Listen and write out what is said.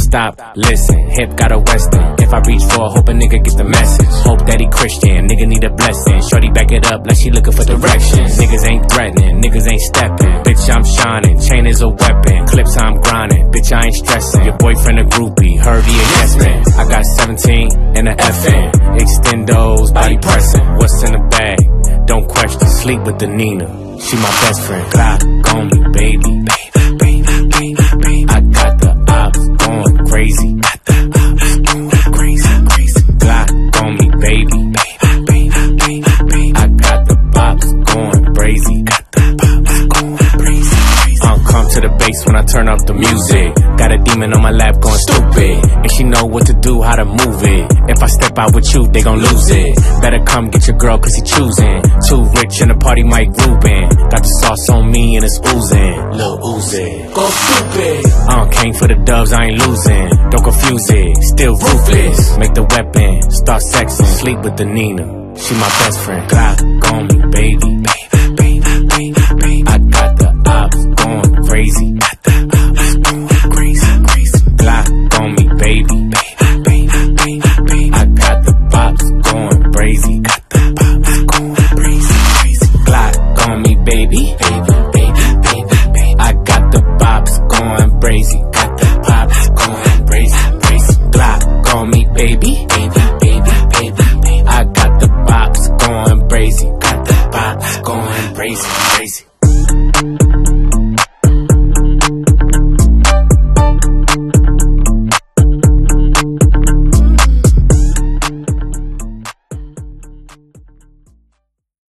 stop, listen. Hip got a western. If I reach for, hope a nigga get the message. Hope that he Christian, nigga need a blessing. Shorty back it up like she looking for directions. Niggas ain't threatening, niggas ain't stepping. Bitch, I'm shining, chain is a weapon. Clips, I'm grinding, bitch, I ain't stressing. Your boyfriend a groupie, heard he a yes man. I got 17 and a FN. Extendos, body pressing. What's in the bag? Don't question, sleep with the Nina. She my best friend. Glock on me, baby. I got the ops going crazy. Glock on me, baby. I got the bops going crazy. Come to the bass when I turn up the music. Got a demon on my lap going stupid, and she know what to do, how to move it. If I step out with you, they gon' lose it. Better come get your girl, cause he choosing. Too rich in the party, Mike Rubin. Got the sauce on me and it's oozing. Lil Uzi, go stupid. Came for the dubs, I ain't losing. Don't confuse it, still ruthless. Make the weapon, start sexing. Sleep with the Nina, she my best friend. Glock on me, baby. I got the ops going crazy. Glock on me, baby. I got the bops going crazy. Glock on me, baby. I got the bops going crazy. Got the bops going crazy. Glock on me, baby.